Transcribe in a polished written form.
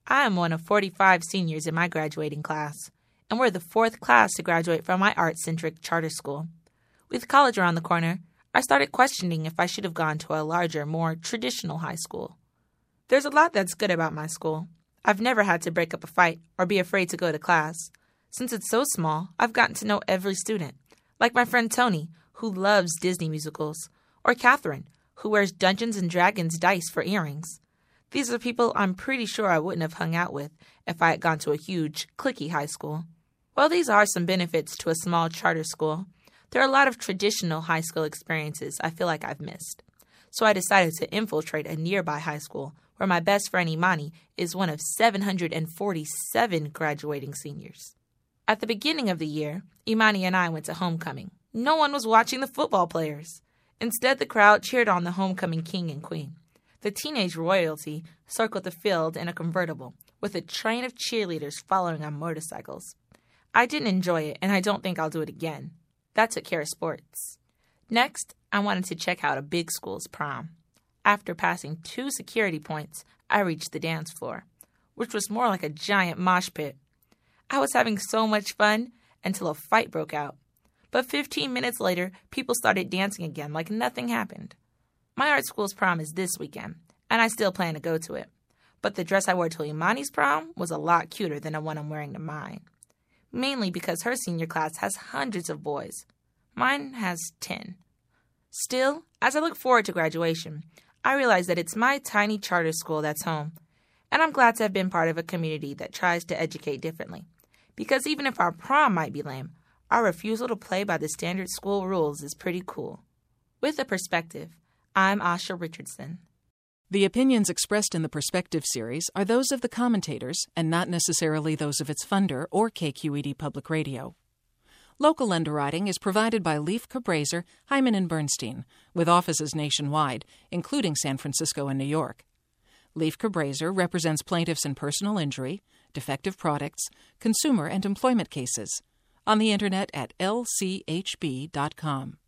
I am one of 45 seniors in my graduating class, and we're the fourth class to graduate from my art-centric charter school. With college around the corner, I started questioning if I should have gone to a larger, more traditional high school. There's a lot that's good about my school. I've never had to break up a fight or be afraid to go to class. Since it's so small, I've gotten to know every student, like my friend Tony, who loves Disney musicals, or Catherine, who wears Dungeons & Dragons dice for earrings. These are people I'm pretty sure I wouldn't have hung out with if I had gone to a huge, cliquey high school. While these are some benefits to a small charter school, there are a lot of traditional high school experiences I feel like I've missed. So I decided to infiltrate a nearby high school where my best friend Imani is one of 747 graduating seniors. At the beginning of the year, Imani and I went to homecoming. No one was watching the football players. Instead, the crowd cheered on the homecoming king and queen. The teenage royalty circled the field in a convertible, with a train of cheerleaders following on motorcycles. I didn't enjoy it, and I don't think I'll do it again. That took care of sports. Next, I wanted to check out a big school's prom. After passing 2 security points, I reached the dance floor, which was more like a giant mosh pit. I was having so much fun until a fight broke out. But 15 minutes later, people started dancing again like nothing happened. My art school's prom is this weekend, and I still plan to go to it. But the dress I wore to Imani's prom was a lot cuter than the one I'm wearing to mine. Mainly because her senior class has hundreds of boys. Mine has 10. Still, as I look forward to graduation, I realize that it's my tiny charter school that's home. And I'm glad to have been part of a community that tries to educate differently. Because even if our prom might be lame, our refusal to play by the standard school rules is pretty cool. With a perspective, I'm Asha Richardson. The opinions expressed in the Perspective series are those of the commentators and not necessarily those of its funder or KQED Public Radio. Local underwriting is provided by Leif Cabraser, Hyman & Bernstein, with offices nationwide, including San Francisco and New York. Leif Cabraser represents plaintiffs in personal injury, defective products, consumer and employment cases. On the Internet at lchb.com.